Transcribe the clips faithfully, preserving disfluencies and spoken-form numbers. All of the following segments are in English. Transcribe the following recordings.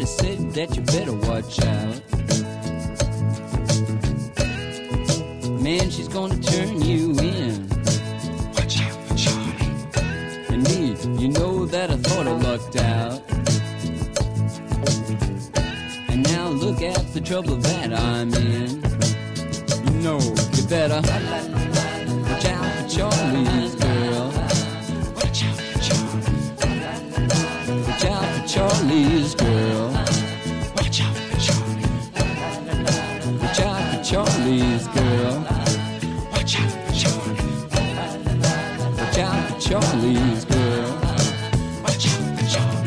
Somebody said that you better watch out. Man, she's gonna turn you in. Watch out for Charlie. And me, you know that I thought I lucked out. And now look at the trouble that I'm in. You know, you better watch out for Charlie's girl. Watch out for Charlie. Watch out for Charlie's girl. Watch out for Charlie. Watch out for Charlie's girl. Watch out for Charlie. Watch out for Charlie's girl. Watch out for Charlie.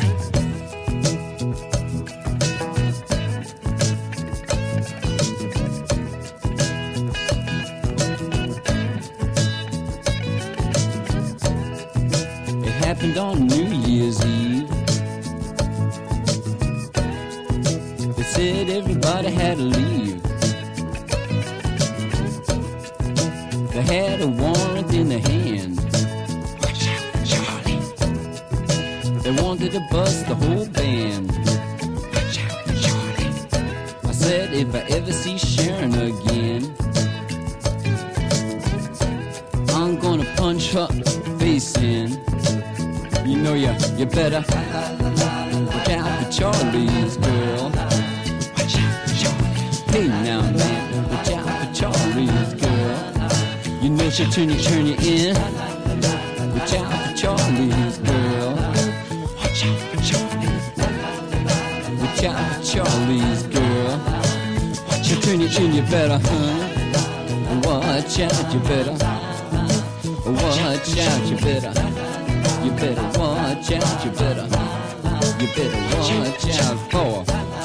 It happened on New Year's Eve. They said everybody had to leave. They had a warrant in their hand. Watch out for Charlie. They wanted to bust the whole band. Watch out for Charlie. I said if I ever see Sharon again, I'm gonna punch her face in. You know you, you better watch out for Charlie's girl. Watch out for Charlie. Hey now man, watch out for Charlie's girl. You know she'll turn you, turn you in. Watch out for Charlie's girl. Watch out for Charlie. Watch out for Charlie's girl. She'll turn you, turn you better, huh? Watch out, you better. Watch out, you better. You better watch out, you better. You better watch out for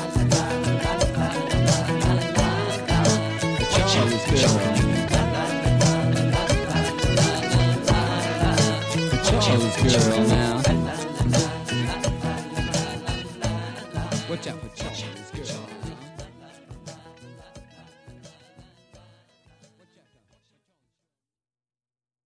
Charlie's girl. Charlie's girl now.